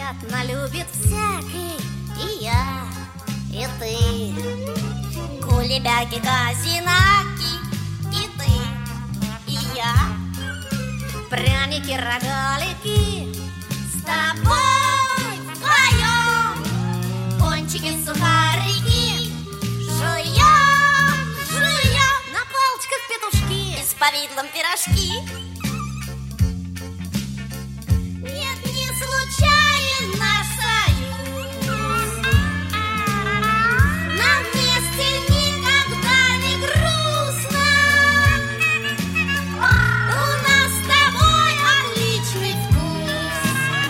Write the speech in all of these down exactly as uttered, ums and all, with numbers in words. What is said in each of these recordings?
вероятно, любит всякий, и я, и ты. Кулебяки, казинаки, и ты, и я. Пряники, рогалики, с тобой вдвоем. Пончики, сухарики, жуем, жуем. На палочках петушки, и с повидлом пирожки. Нет, не случайен наш союз. Нам вместе никогда не грустно. У нас с тобой отличный вкус.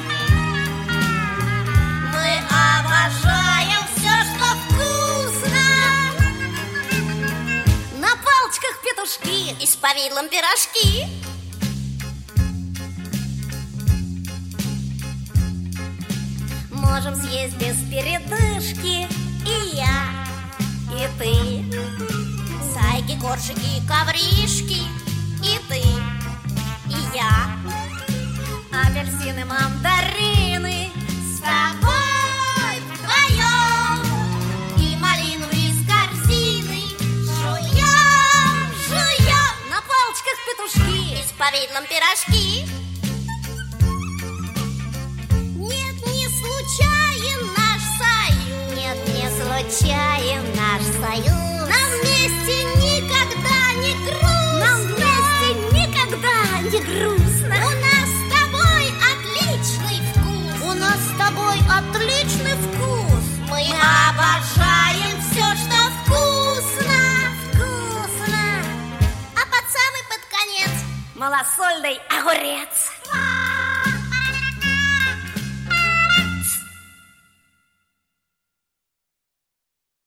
Мы обожаем все, что вкусно. На палочках петушки и с повидлом пирожки. Можем съесть без передышки, и я, и ты. Зайки, коржики, ковришки, и ты, и я. Апельсины, мандарины, с тобой вдвоем. И малину из корзины жуем, жуем. На палочках петушки и с повидлом пирожки. Случаен наш союз. Нам вместе никогда не грустно. Нам вместе никогда не грустно. У нас с тобой отличный вкус. У нас с тобой отличный вкус. Мы, Мы обожаем все, что вкусно. Вкусно. А под самый под конец малосольный огурец.